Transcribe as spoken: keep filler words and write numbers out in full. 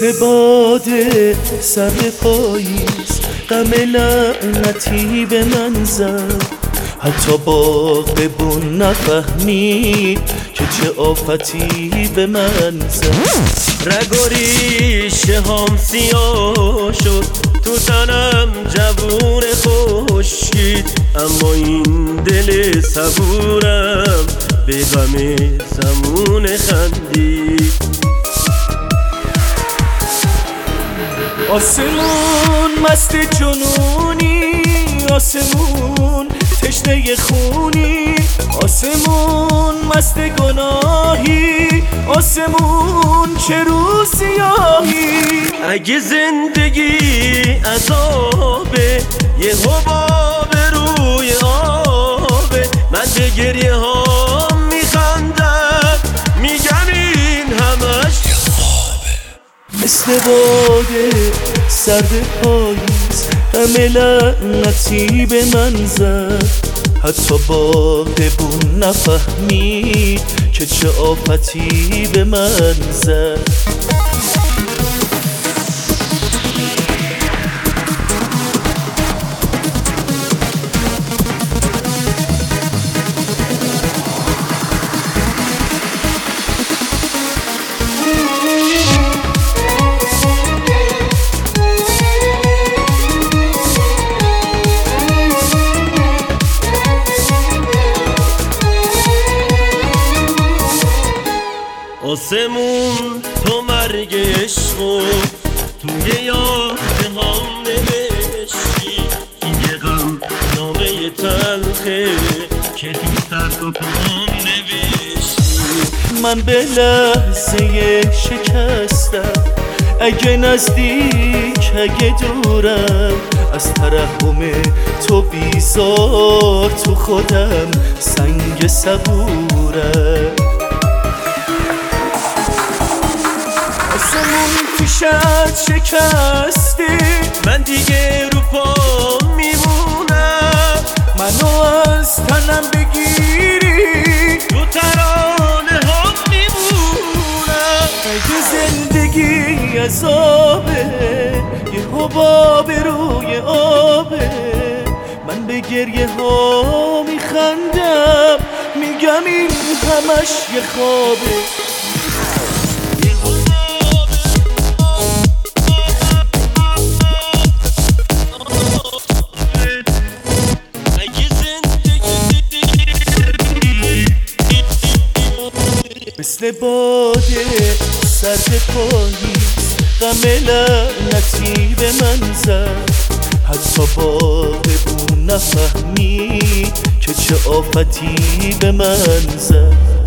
مثل باد سرد پاییز غم لعنتی به من زد، حتی باغبون نفهمید که چه آفتی به من زد. رگ و ریشه هم سیاه شد، تو تنم جوون خشکید، اما این دل صبورم به غم زمون خندید. آسمون مست جنونی، آسمون تشنه خونی، آسمون مست گناهی، آسمون چه روز سیاهی. اگه زندگی عذابه، یه حباب روی آبه، من به گریه ها میخندم، میگم این همش خوابه. مثل باد سرد پاییز غم لعنتی به من زد، حتی باغبون نفهمید که چه آفتی به من زد. آسمون تو مرگ عشقو توی یاده هم نوشتی، این یه غم نامه تلخه که تو سر و پام نوشتی. من به لحظه شکستم، اگه نزدیک اگه دورم، از ترحم تو بیزار تو خودم سنگ صبورم. آسمون پیشت شکستی، من دیگه رو پا میمونم، منو از تنم بگیری تو ترانه هم میمونم. اگه زندگی عذابه، یه حباب روی آبه، من به گریه ها میخندم، میگم این همش یه خوابه. مثل باد سرد پاییز غم لعنتی به من زد، حتی باغبون نفهمید که چه آفتی به من زد.